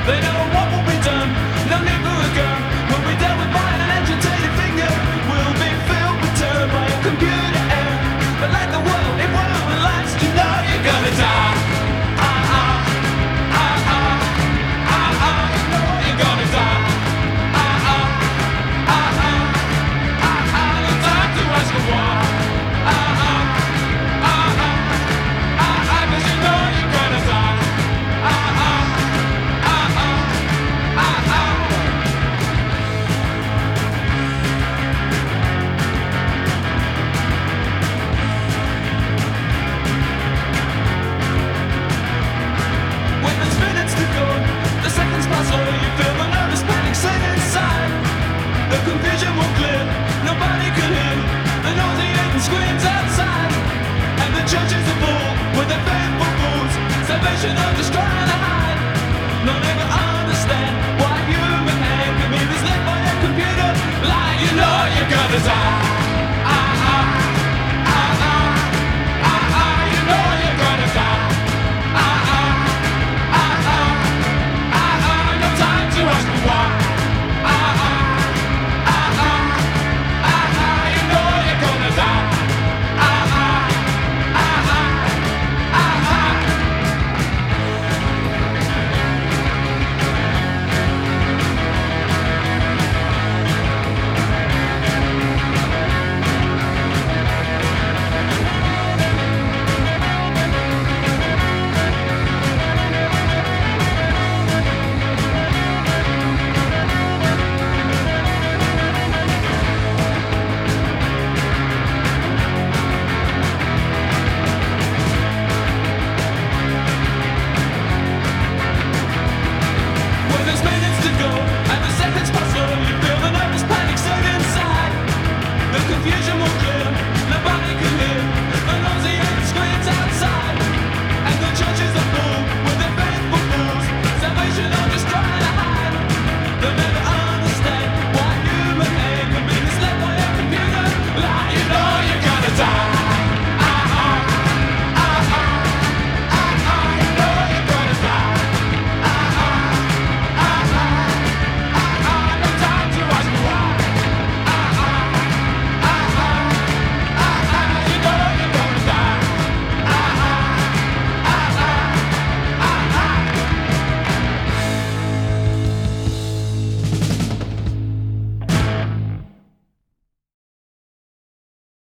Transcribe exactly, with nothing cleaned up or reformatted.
They know what will be done, no need for a gun. When we dealt with by an agitated finger, we'll be filled with terror by a computer error. But like the world, it won't last, you know you're gonna die. Ah ah, ah ah, ah ah, you know you're gonna die. Ah ah, ah ah, ah ah, no time to ask for why. Ah ah, ah ah, ah ah, 'cause you know you're gonna die. Ah ah. The confusion will clear, nobody can hear the nauseating screams outside. And the church is a fool with their faithful fools. Salvation I'm just trying to hide. None ever understand why human hand can be misled by a computer. Lie, you know you're gonna die.